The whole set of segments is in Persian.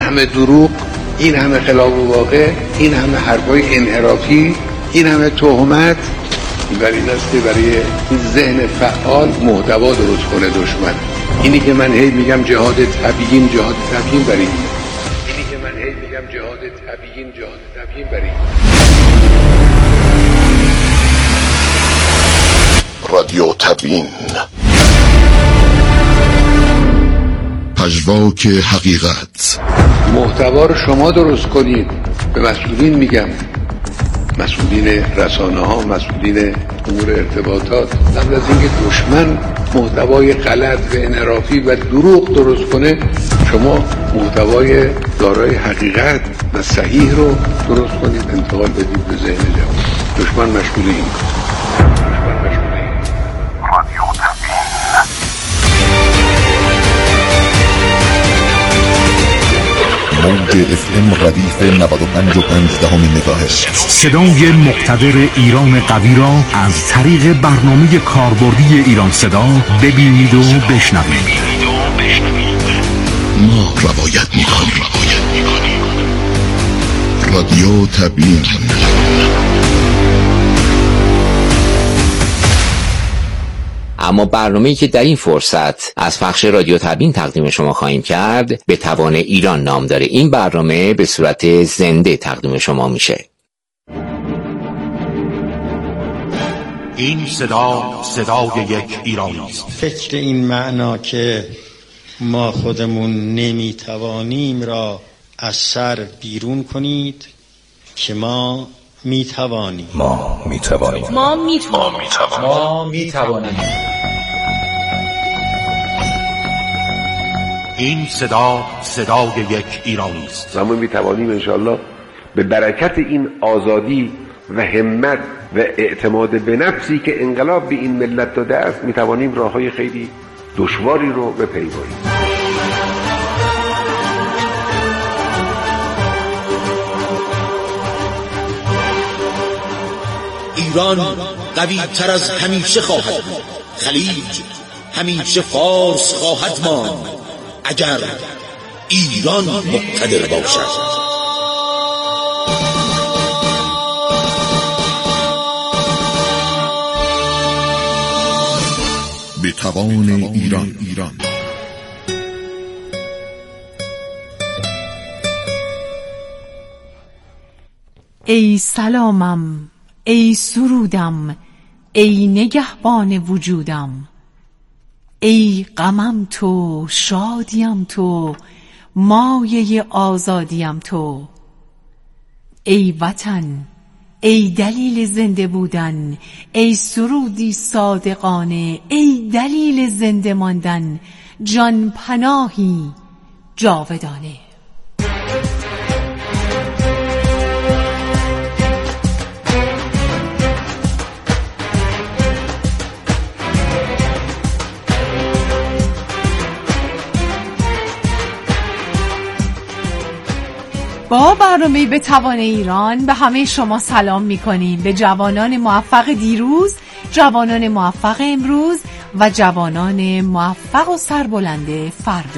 همه دروغ، این همه خلاف واقع، این همه حرفای انحرافی، این همه تهمت، برای این است که برای این ذهن فعال محتوا درست کنه دشمن. اینی که من هی میگم جهاد تبیین برای این. اینی که من هی میگم جهاد تبیین برای این. رادیو تبیین، پژواک حقیقت. محتوا رو شما درست کنید. به مسئولین میگم، مسئولین رسانه ها، مسئولین امور ارتباطات، قبل از اینکه دشمن محتوای غلط و انحرافی و دروغ درست کنه، شما محتوای دارای حقیقت و صحیح رو درست کنید، انتقال بدید به ذهن جوان. دشمن مشغول این رادیو تبیین. موج FM ردیف 95.5 مگاهرتز. صدای مقتدر ایران قوی را از طریق برنامه کاربردی ایران صدا ببینید و بشنوید. ما روایت می‌کنیم. رادیو تبیین. اما برنامه‌ای که در این فرصت از پخش رادیو تبیین تقدیم شما خواهیم کرد به توان ایران نام داره. این برنامه به صورت زنده تقدیم شما میشه. این صدای یک ایرانی است. فکر این معنا که ما خودمون نمیتوانیم را از سر بیرون کنید که ما میتوانیم. این صدای یک ایرانی است. ما میتوانیم انشاءالله به برکت این آزادی و همت و اعتماد به نفسی که انقلاب به این ملت داده است، میتوانیم راههای خیلی دشواری رو بپیماییم. ایران قوی تر از همیشه خواهد بود. خلیج همیشه فارس خواهد ماند اگر ایران مقتدر باشد. به توان ایران. ای سلامم، ای سرودم، ای نگهبان وجودم، ای غمم تو، شادیم تو، مایه آزادیم تو. ای وطن، ای دلیل زنده بودن، ای سرودی صادقانه، ای دلیل زنده ماندن، جان پناهی جاودانه. با برنامه به توان ایران به همه شما سلام می‌کنیم، به جوانان موفق دیروز، جوانان موفق امروز و جوانان موفق و سربلند فردا.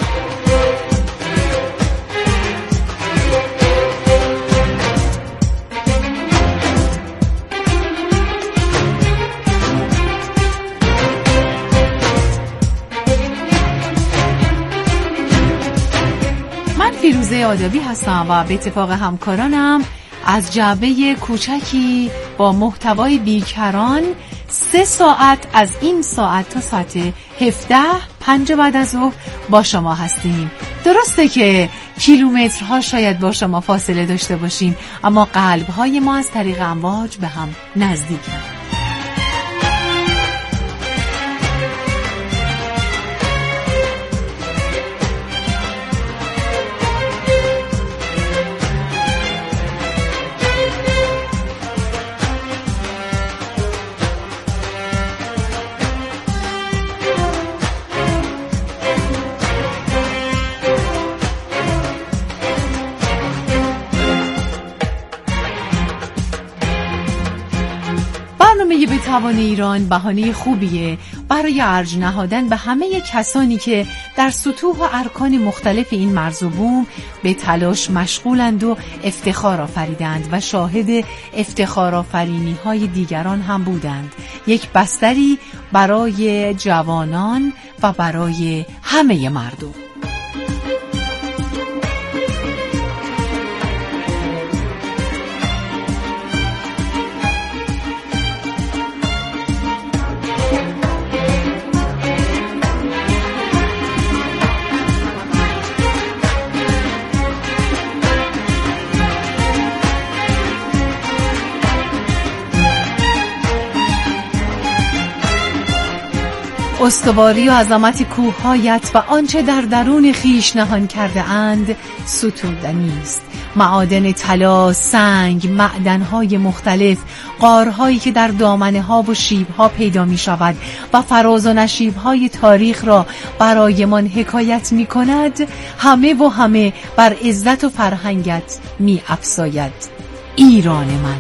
فیروزه آدابی هستم و به اتفاق همکارانم از جعبه کوچکی با محتوای بیکران 3 ساعت از این ساعت تا ساعت 17:05 بعد از ظهر با شما هستیم. درسته که کیلومترها شاید با شما فاصله داشته باشیم، اما قلب‌های ما از طریق امواج به هم نزدیکن. برنامه به توان ایران بهانه خوبیه برای ارج نهادن به همه کسانی که در سطوح و ارکان مختلف این مرز و بوم به تلاش مشغولند و افتخار آفریدند و شاهد افتخار آفرینی های دیگران هم بودند. یک بستری برای جوانان و برای همه مردم. استواری و عظمت کوه‌هایت و آنچه در درون خیش نهان کرده اند ستودنی است. معادن طلا، سنگ، معدن‌های مختلف، غارهایی که در دامنه‌ها و شیب‌ها پیدا می‌شود و فراز و نشیب‌های تاریخ را برایمان حکایت می‌کند، همه و همه بر عزت و فرهنگت می‌افزاید. ایران من.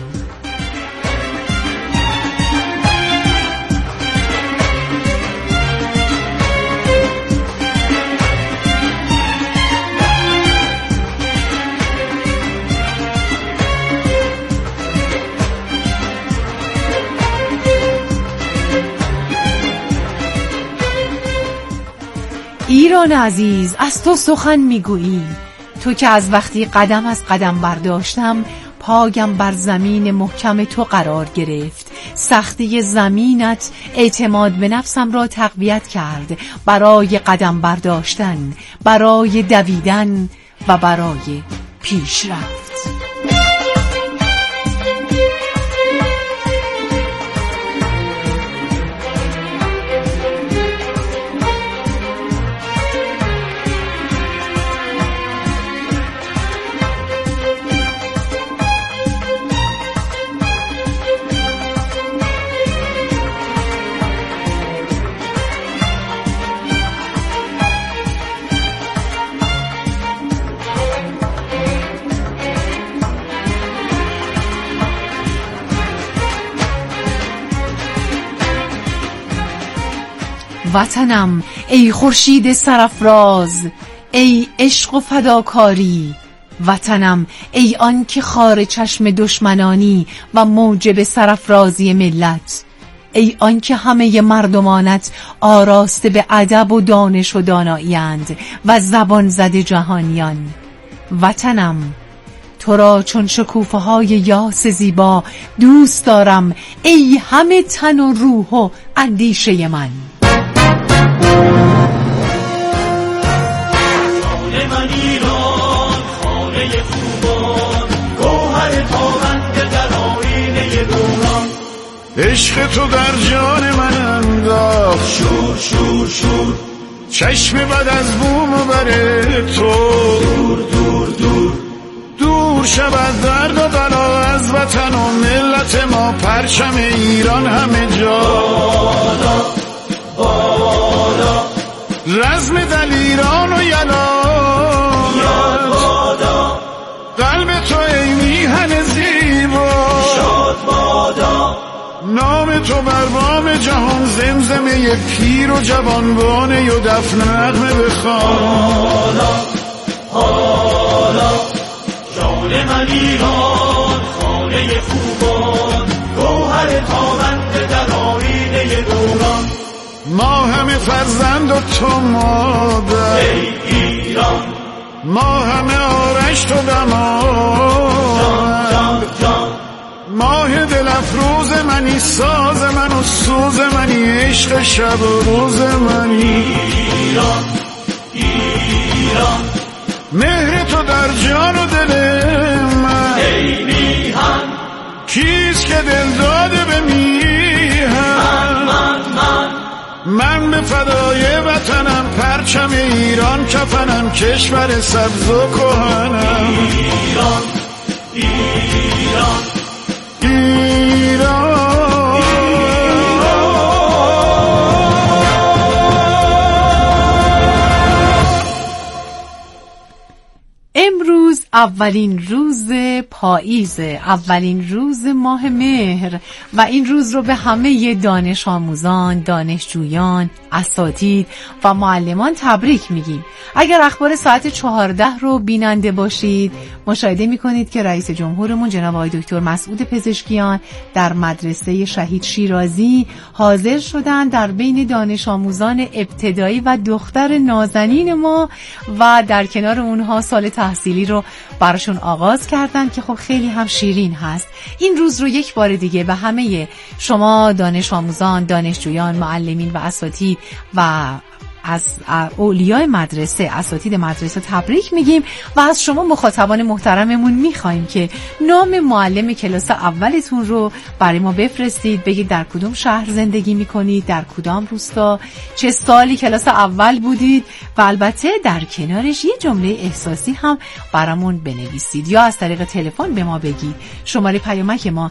ایران عزیز، از تو سخن میگویی، تو که از وقتی قدم از قدم برداشتم پایم بر زمین محکم تو قرار گرفت. سختی زمینت اعتماد به نفسم را تقویت کرد برای قدم برداشتن، برای دویدن و برای پیشرفت. وطنم ای خورشید سرافراز، ای عشق و فداکاری. وطنم ای آن که خار چشم دشمنانی و موجب سرافرازی ملت، ای آن که همه مردمانت آراسته به ادب و دانش و دانایی‌اند و زبان زده جهانیان. وطنم تو را چون شکوفه های یاس زیبا دوست دارم، ای همه تن و روح و اندیشه من. خانه من ایران، خانه خوبان، گوهر تابنده در آینه دوران. عشق تو در جان من انداخت شور شور شور، چشم بد از بوم و بر تو. دور دور دور دور شود درد و بلا از وطن و ملت ما، پرچم ایران همه جا بالا بالا، رزم دلیران و یلا بادا، قلب تو ای میهن زیبا شاد بادا. نام تو بر بام جهان زمزمه پیر و جوانبانه و دف نغمه بخوان. حالا حالا جان من ایران، خانه خوبان، گوهر تابنده در آینه دوران. ما همه فرزند و تو مادر، ای ایران ما همه آرش تو دماد. جان جان ماه دل افروز منی، ساز من و سوز منی، عشق شب و روز منی. ایران ایران مهر تو در جان و دل من، ای میهن کیست که دل داده به میهن. من به فدای وطنم، پرچم ایران کفنم، کشور سبز و کهنم. ایران ایران ایران. امروز اولین روز پاییز، اولین روز ماه مهر و این روز رو به همه دانش آموزان، دانشجویان، اساتید و معلمان تبریک میگیم. اگر اخبار ساعت 14 رو بیننده باشید مشاهده میکنید که رئیس جمهورمون جناب آقای دکتر مسعود پزشکیان در مدرسه شهید شیرازی حاضر شدن در بین دانش آموزان ابتدایی و دختر نازنین ما و در کنار اونها سال تحصیلی رو براشون آغاز کردن که خب خیلی هم شیرین هست. این روز رو یک بار دیگه به همه شما دانش آموزان، دانشجویان، معلمین و اساتید و از اولیای مدرسه، اساتید مدرسه تبریک میگیم و از شما مخاطبان محترممون میخوایم که نام معلم کلاس اولتون رو برای ما بفرستید، بگید در کدوم شهر زندگی میکنید، در کدام روستا، چه سالی کلاس اول بودید و البته در کنارش یه جمله احساسی هم برامون بنویسید یا از طریق تلفن به ما بگید. شماره پیامک ما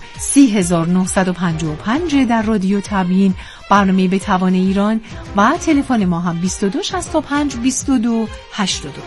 30955 در رادیو تبیین، برنامه به توان ایران و تلفن ما هم 2265 22 85.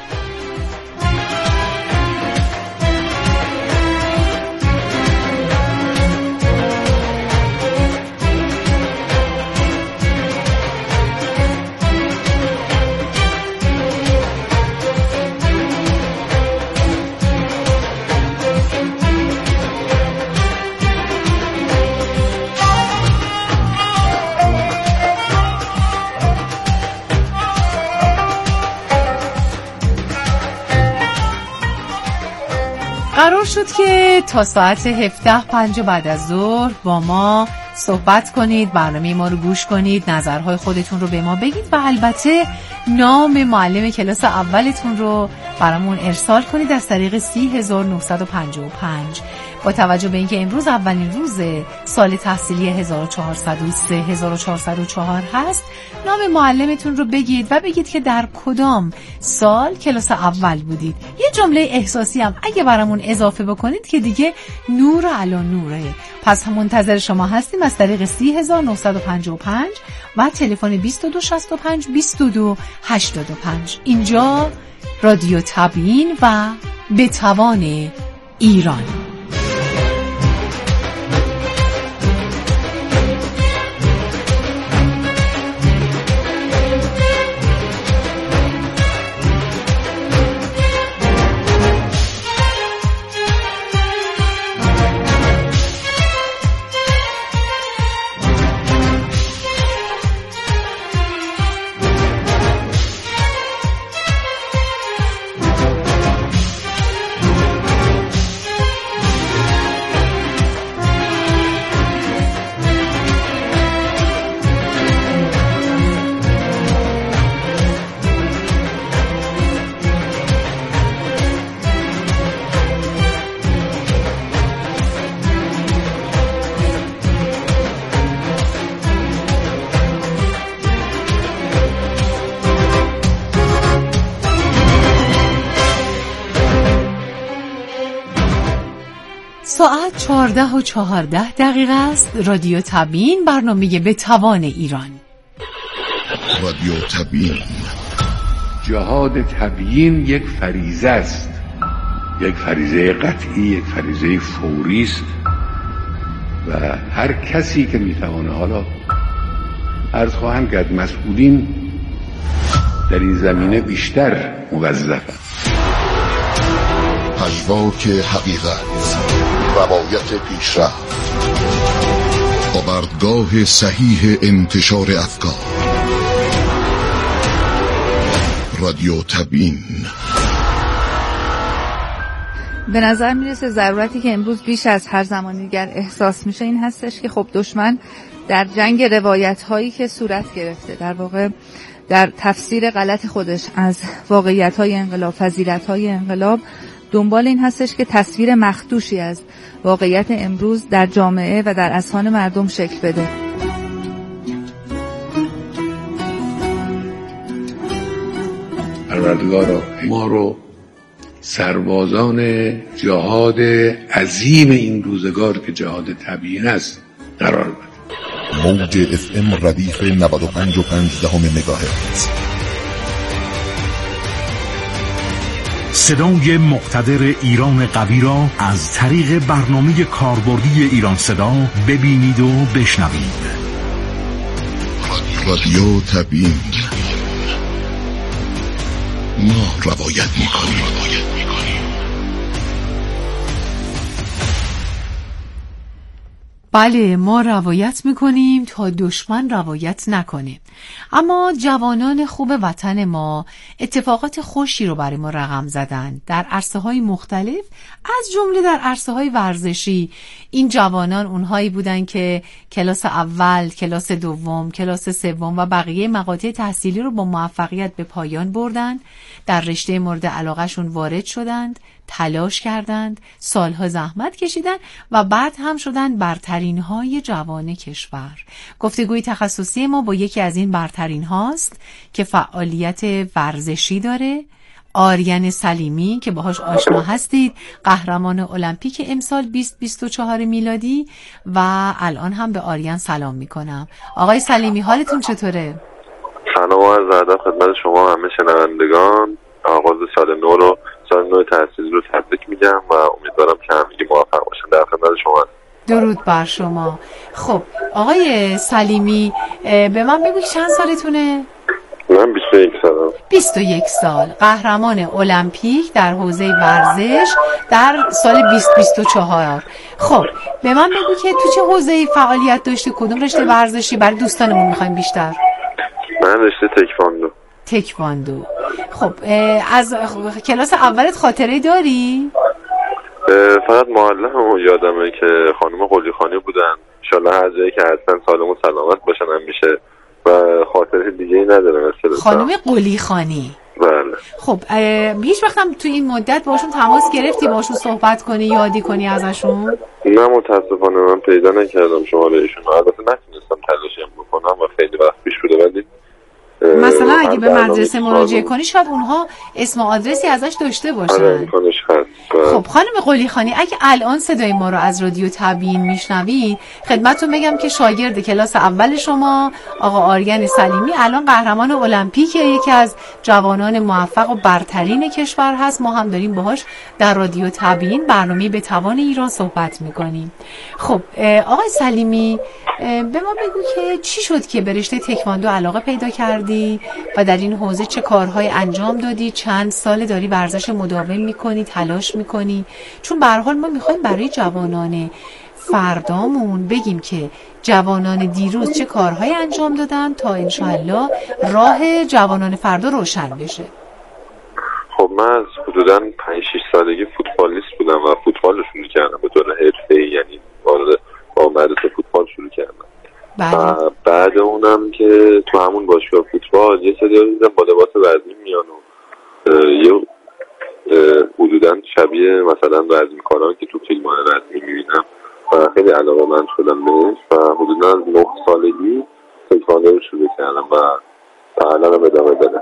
قرار شد که تا ساعت 17:05 بعد از ظهر با ما صحبت کنید، برنامه ما رو گوش کنید، نظرهای خودتون رو به ما بگید و البته نام معلم کلاس اولتون رو برامون ارسال کنید از طریق 30955. با توجه به اینکه امروز اولین روز سال تحصیلی 1403-1404 هست، نام معلمتون رو بگید و بگید که در کدام سال کلاس اول بودید. یه جمله احساسی هم اگه برامون اضافه بکنید که دیگه نور علی نوره. پس منتظر شما هستیم از طریق 30955 و تلفن 2265 22 85. اینجا رادیو تبیین و به توان ایران. ساعت 14:14 است. رادیو تبیین، برنامه به توان ایران. رادیو تبیین. جهاد تبیین یک فریضه است، یک فریضه قطعی، یک فریضه فوری است و هر کسی که میتوانه، حالا عرض خواهم کرد مسئولین در این زمینه بیشتر موظفند. پژواک حقیقت، روایت پیشرفت، آوردگاه صحیح انتشار افکار. رادیو تبیین. به نظر میرسه ضرورتی که امروز بیش از هر زمان دیگر احساس میشه این هستش که خب دشمن در جنگ روایت هایی که صورت گرفته، در واقع در تفسیر غلط خودش از واقعیت های انقلاب، فضیلت های انقلاب، دنبال این هستش که تصویر مخدوشی از واقعیت امروز در جامعه و در اذهان مردم شکل بده. پروردگارا ما رو سربازان جهاد عظیم این روزگار که جهاد تبیین است قرار بده. موج FM ردیف 95.5 مگاهرتز. صدای مقتدر ایران قوی را از طریق برنامه کاربردی ایران صدا ببینید و بشنوید. رادیو تبیین، ما روایت میکنیم. بله، ما روایت میکنیم تا دشمن روایت نکنه. اما جوانان خوب وطن ما اتفاقات خوشی رو برای ما رقم زدن در عرصه‌های مختلف، از جمله در عرصه‌های ورزشی. این جوانان اونهایی بودن که کلاس اول، کلاس دوم، کلاس سوم و بقیه مقاطع تحصیلی رو با موفقیت به پایان بردن، در رشته مورد علاقهشون وارد شدند، تلاش کردند، سالها زحمت کشیدند و بعد هم شدند برترین های جوان کشور. گفتگوی تخصصی ما با یکی از این برترین هاست که فعالیت ورزشی داره، آریان سلیمی که باهاش آشنا هستید، قهرمان المپیک امسال 2024 میلادی، و الان هم به آریان سلام میکنم. آقای سلیمی حالتون چطوره؟ سلام و عرض ادب خدمت شما همه شنوندگان. آغاز سال نو رو، سال نو تحصیلی رو تبریک میگم و امیدوارم که همگی موفق باشن. در خدمت شما. درود بر شما. خب آقای سلیمی، به من بگو چند سالتونه؟ من 21 سالم. 21 سال، قهرمان المپیک در حوزه ورزش در سال 2024. خب به من بگو که تو چه حوزه‌ای فعالیت داشتی؟ کدوم رشته ورزشی؟ برای دوستانمون میخوایم بیشتر. من رشته تکواندو. تکواندو. خب از کلاس اولت خاطره داری؟ فقط معلممو یادمه که خانم قلیخانی بودن. انشالله هر جایی که هستن سالم و سلامت باشن همیشه و خاطره دیگه ای ندارم. خانم قلیخانی. بله. خب هیچ وقت هم تو این مدت باشون تماس گرفتی، باشون صحبت کنی، یادی کنی ازشون؟ نه متاسفانه من پیدا نکردم شماره ایشون. البته نتونستم تلاشم بکنم و خیلی وقت پیش بوده، ولی مثلا اگه به مدرسه مراجعه کنی شاید اونها اسم و آدرسی ازش داشته باشن. خب خانم قلیخانی، اگه الان صدای ما رو از رادیو تبیین میشنوید، خدمتتون بگم که شاگرد کلاس اول شما آقا آریان سلیمی الان قهرمان المپیک، یکی از جوانان موفق و برترین کشور هست. ما هم داریم باهاش در رادیو تبیین برنامه به توان ایران صحبت میکنیم. خب آقای سلیمی، به ما بگو که چی شد که به رشته تکواندو علاقه پیدا کردی و در این حوزه چه کارهای انجام دادی؟ چند سال داری ورزش مداوم میکنی، تلاش میکنی؟ چون به هر حال ما میخوایم برای جوانان فردامون بگیم که جوانان دیروز چه کارهای انجام دادن تا انشاءالله راه جوانان فردا روشن بشه. خب من از حدوداً 5-6 سالگی فوتبالیست بودم و فوتبال رو شروع کردم به طور حرفه‌ای، یعنی با مدرسه فوتبال شروع کردم. و بعد اونم که تو همون باشگاه فوتبال یه سری دیدم با لباس ورزشی میان و یه حدوداً شبیه مثلا رزمیکاران که تو فیلم‌های رزمی میبینم و خیلی علاقه‌مند شدم بهش و حدوداً 9 سالگی تکواندو رو شروع کردم و الان ادامه دادم.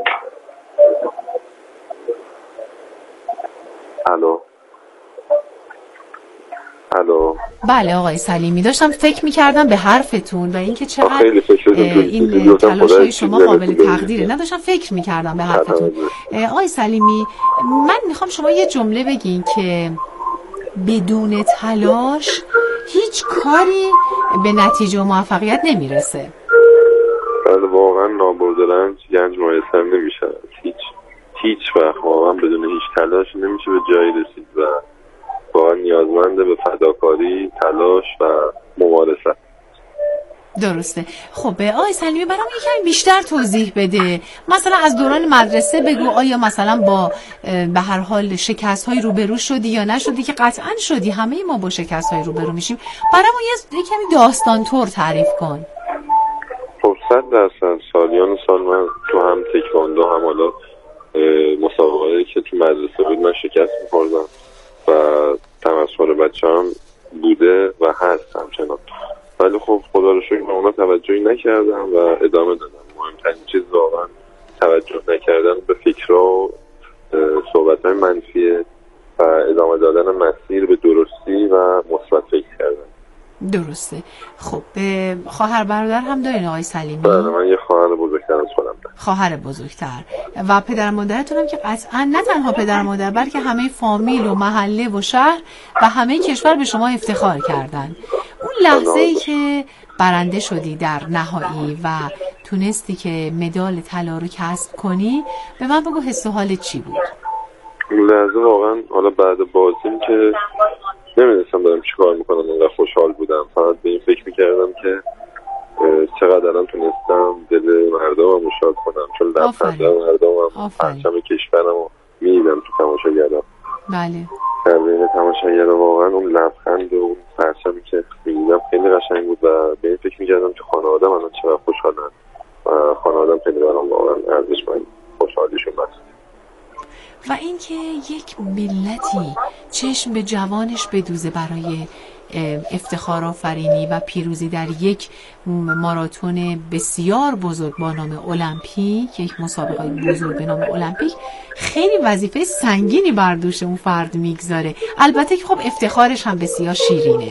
الو. بله آقای سلیمی، داشتم فکر می‌کردم به حرفتون و اینکه چقدر این تلاش‌های شما قابل تقدیره. نداشتم فکر می‌کردم به حرفتون. آقای سلیمی، من میخوام شما یه جمله بگین که بدون تلاش هیچ کاری به نتیجه و موفقیت نمیرسه. بله واقعا نابردرنج گنج میسر نمیشه. هیچ وقت واقعا بدون هیچ تلاش نمیشه به جایی رسید و واقعا نیازمنده به فداکاری، تلاش و مبارزه. درسته. خب آقای سلیمی برام یکم بیشتر توضیح بده. مثلا از دوران مدرسه بگو، آیا مثلا با به هر حال شکست‌های روبرو شدی یا نشدی؟ که قطعاً شدی، همه ما با شکست‌های روبرو میشیم. برام یه کمی داستان طور تعریف کن. خب 100% سالیان سال من تو هم تکواندو هم حالا مسابقاتی که تو مدرسه بود من شکست می‌خوردم و تمسخر بچه‌ام بوده و هست همچنان، ولی خب خدا رو شکر به اونا توجهی نکردم و ادامه دادم. مهمترین چیز واقعا توجه نکردن به فکرها و صحبت‌های منفیه و ادامه دادن مسیر به درستی و مثبت فکر کردن. درسته. خب خواهر برادر هم دارین آقای سلیمی؟ بله من یه خواهر بزرگ بزرگتر از خودم دارم. خواهر بزرگتر و پدر مادرتون هم که قطعا نه تنها پدر مادر بلکه همه فامیل و محله و شهر و همه کشور به شما افتخار کردن. اون لحظه‌ای که برنده شدی در نهایی و تونستی که مدال طلا رو کسب کنی، به من بگو حس و حالت چی بود؟ اون لحظه واقعا حالا بعد بازیم که نمیدونستم دارم چی کار میکنم، انقدر خوشحال بودم، فقط به این فکر میکردم که چقدر الان تونستم دل مردم رو شاد کنم، چون لبخنده مردم هم پرچم کشورم رو میدیدم تو تماشاگرها. بله در بین تماشاگرها واقعا اون لبخند و اون پرچمی که میدیدم خیلی قشنگ بود و به این فکر میکردم که خانوادم الان چقدر خوشحالن و خانوادم خیلی برام واقعا ارزشمند خوشحالیشون هست. و اینکه یک ملتی چشم به جوانش بدوزه برای افتخار آفرینی و پیروزی در یک ماراتون بسیار بزرگ با نام المپیک، یک مسابقه بزرگ به نام المپیک، خیلی وظیفه سنگینی بر دوش اون فرد میگذاره. البته که خب افتخارش هم بسیار شیرینه.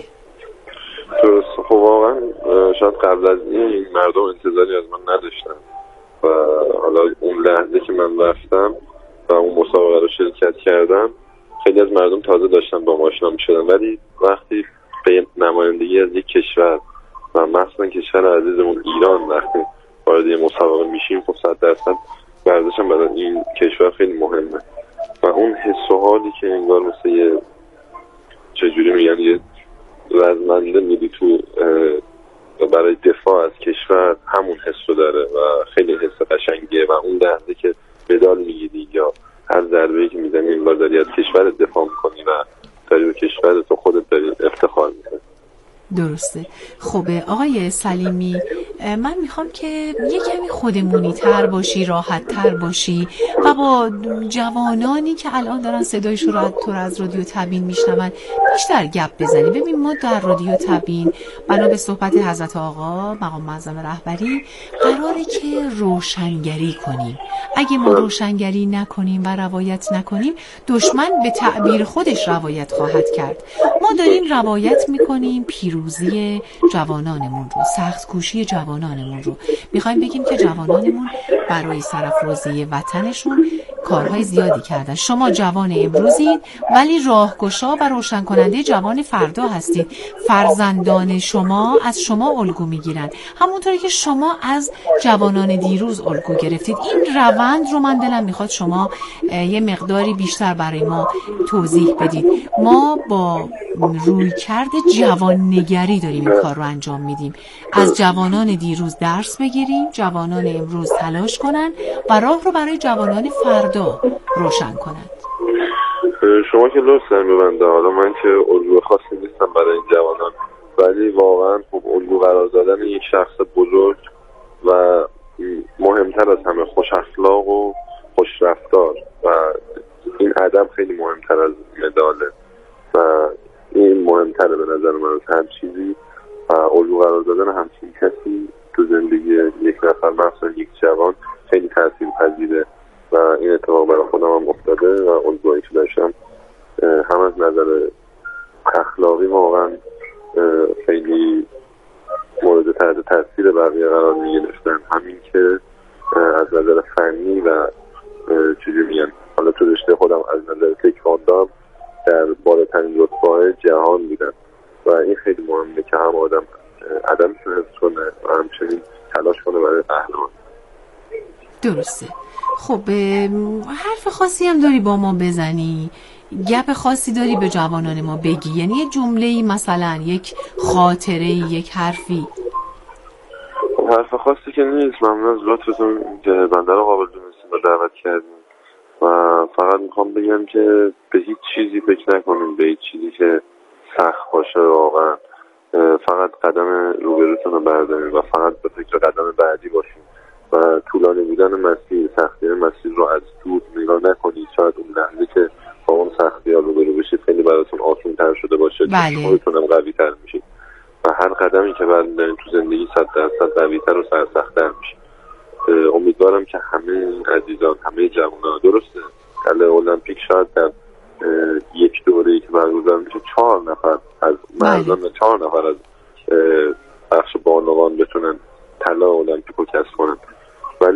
درست. خب واقعا شاید قبل از این مردم انتظاری از من نداشتن و حالا اون لحظه که من رفتم و اون مسابقه رو شرکت کردم، خیلی از مردم تازه داشتن با ما آشنا می‌شدن، ولی وقتی به نمایندگی از یک کشور و مثلا کشور عزیزمون ایران وقتی وارد یه مسابقه میشیم، خب 100% ورزش هم برای این کشور خیلی مهمه و اون حس و حالی که انگار مثل یه چجوری میگن یه رزمنده میدی تو برای دفاع از کشور، همون حس رو داره و خیلی حس قشنگیه و اون لحظه که مدال میگیری یا هر ضربه‌ای که میزنی انگار داری از کشور دفاع میکنی و داری به کشور تو خودت داری افتخار میکنی. درسته. خب آقای سلیمی، من میخوام که یه کمی خودمونی تر باشی، راحت تر باشی و با جوانانی که الان دارن صدایشون رو از رادیو تبیین میشنون بیشتر گپ بزنی. ببین ما در رادیو تبیین بنا به صحبت حضرت آقا مقام معظم رهبری قراره که روشنگری کنیم. اگه ما روشنگری نکنیم و روایت نکنیم، دشمن به تعبیر خودش روایت خواهد کرد. ما داریم روایت میکنیم پیروزی جوانانمون رو، سخت کوشی جوانانمون رو. میخوایم بگیم که جوانانمون برای سرافرازی وطنشون کارهای زیادی کردن. شما جوان امروزید ولی راهگشا و روشن کننده جوان فردا هستید. فرزندان شما از شما الگو میگیرن، همونطوری که شما از جوانان دیروز الگو گرفتید. این روند رو من دلم میخواد شما یه مقداری بیشتر برای ما توضیح بدید. ما با رویکرد جوان نگری داریم این کار رو انجام میدیم. از جوانان دیروز درس بگیریم، جوانان امروز تلاش کنن و راه رو برای جوانان فردا روشن کنن. شما که لطف می‌بنده، حالا من که الگو خاصی نیستم برای این جوانان، ولی واقعا خب الگو قرار دادن یک شخص بزرگ و مهمتر از همه خوش اخلاق و خوش رفتار و این ادب خیلی مهمتر از مداله و این مهمتره به نظر من از هر چیزی و الگو قرار دادن همچین کسی تو زندگی یک نفر، مثلا یک جوان، خیلی تاثیر پذیره و این اتفاق برای خودم هم افتاده و الگویی که داشتم هم از نظر اخلاقی واقعا خیلی مورد تحت تاثیر بقیه قرار می‌گرفتن، همین که از نظر فنی و چیزی میگن حالا تو رشته خودم از نظر تکواندو در بالاترین رتبه‌های جهان بودن و این خیلی مهمه که هم آدم ادبش رو حفظ کنه و همچنین تلاش کنه برای قهرمان. درسته. خب حرف خاصی هم داری با ما بزنی؟ گپ خاصی داری به جوانان ما بگی؟ یعنی یه جمله‌ای مثلا، یک خاطره‌ای، یک حرفی؟ حرف خاصی که نیست. ممنون از لطفتون که بنده رو قابل دونستید و دعوت کردید و فقط میخوام بگم که به هیچ چیزی فکر نکنیم، به هیچ چیزی که سخت باشه واقعا فقط قدم روبروتون رو بردارید و فقط به فکر قدم بعدی باشید و طولانی بودن مسیر، سختی مسیر رو از دور نگاه نکنید. شاید اون لحظه که با اون سختی ها روبرو بشید خیلی براتون آسان‌تر شده باشه، خودتون هم قوی‌تر میشید و هر قدمی که بردارید تو زندگی 100% قوی‌تر و سرسخت‌تر میشید. امیدوارم که همه عزیزان، همه جوانان، درسته در المپیک شاید در یک دوره‌ای که برگزار میشه 4 نفر از مردان و 4 نفر از بخش بانوان بتونن طلا المپیکو کسب کنن، ولی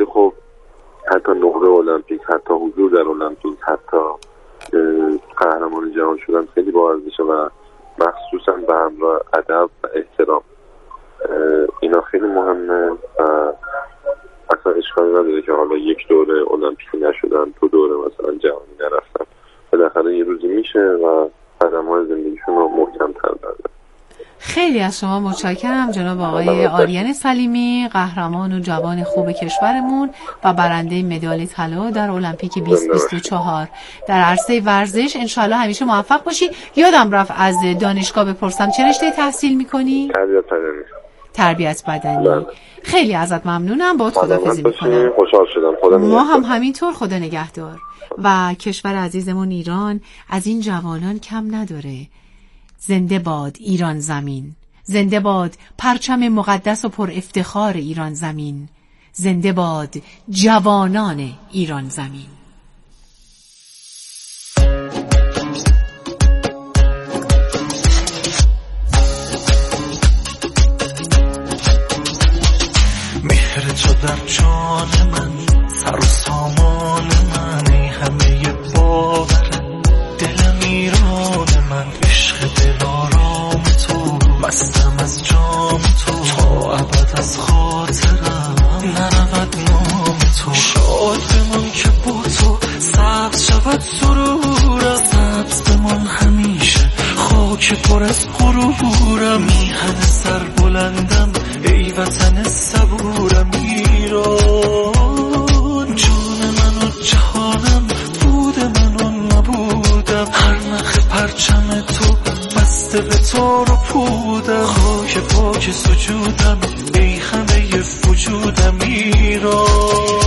قهرمان جهان شدن خیلی با ارزشه و مخصوصا به همراه ادب و احترام. اینا خیلی مهمه و اصلا اشکالی نداره که حالا یک دوره المپیک نشدن، 2 دوره مثلا جهانی نرفتن، بالاخره یه روزی میشه و قدم‌های زندگیشون رو محکم‌تر بردارن. خیلی از شما متشکرم جناب آقای آریان سلیمی، قهرمان و جوان خوب کشورمون و برنده مدال طلا در المپیک 2024 در عرصه ورزش. انشالله همیشه موفق باشی. یادم رفت از دانشگاه بپرسم چه رشته تحصیل میکنی؟ تربیت بدنی. خیلی ازت ممنونم. باهات خداحافظی میکنم. خوشحال شدم. خدا ما هم همینطور. خدا نگهدار. و کشور عزیزمون ایران از این جوانان کم نداره. زنده باد ایران زمین، زنده باد پرچم مقدس و پر افتخار ایران زمین، زنده باد جوانان ایران زمین. مهر تو در جان من، سر و سامان من، ای همه باور دلم ایران من، عشق دلارام تو، مستم از جام تو، تا ابد از خاطرم نرود نام تو. شاد بمان که با تو سبز شود سرورم، سبز بمان همیشه خاک پر از غرورم. میهن سر بلندم ای وطن صبورم ایران، جان من و جهانم، بود من و نبودم، هر نخ پرچم تو بسته به تار و پودم، خاک پاک سجودم ای همه وجودم ایران.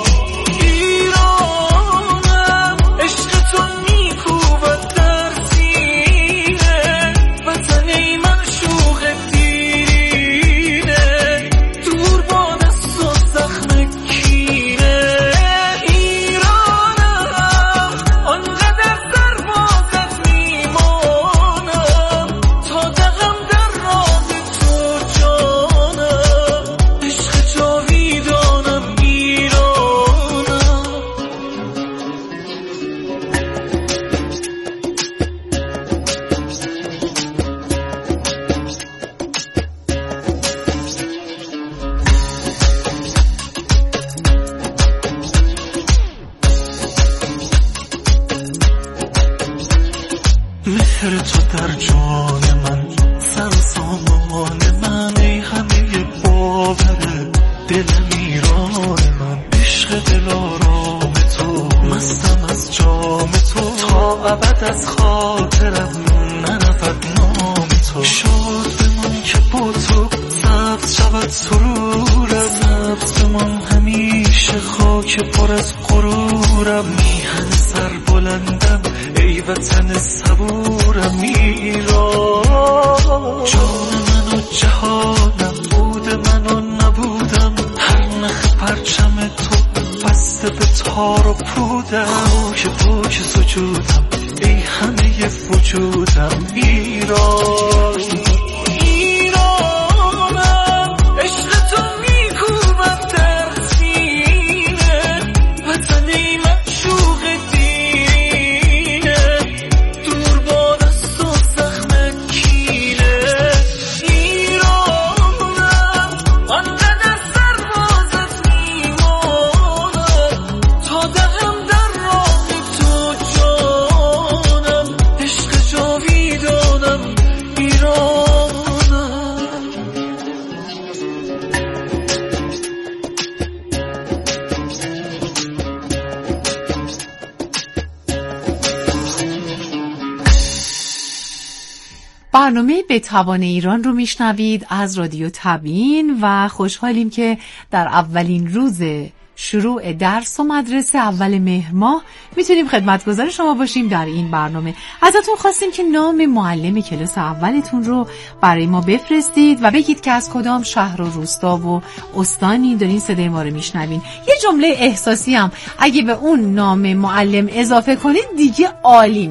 مهر تو در جان من، سر و سامان من، ای همه باور دلم ایران من، عشق دلارام تو، مستم از جام تو، تا ابد از خاطرم نرود نام تو. شاد بمان که با تو سبز شود سرورم، سبز بمان همیشه خاک پر از غرورم. میهن سر بلندم ای وطن صبورم ایران، جان من و جهانم، بود من و نبودم، هر نخ پرچم تو بسته به تار و پودم، خاک پاک سجودم ای همه وجودم ایران. برنامه به توان ایران رو میشنوید از رادیو تبیین و خوشحالیم که در اولین روز شروع درس و مدرسه اول مهر ماه میتونیم خدمتگزار شما باشیم در این برنامه. ازتون خواستیم که نام معلم کلاس اولتون رو برای ما بفرستید و بگید که از کدام شهر و روستا و استانی دارین صدای ما رو میشنوین. یه جمله احساسی هم اگه به اون نام معلم اضافه کنید دیگه عالی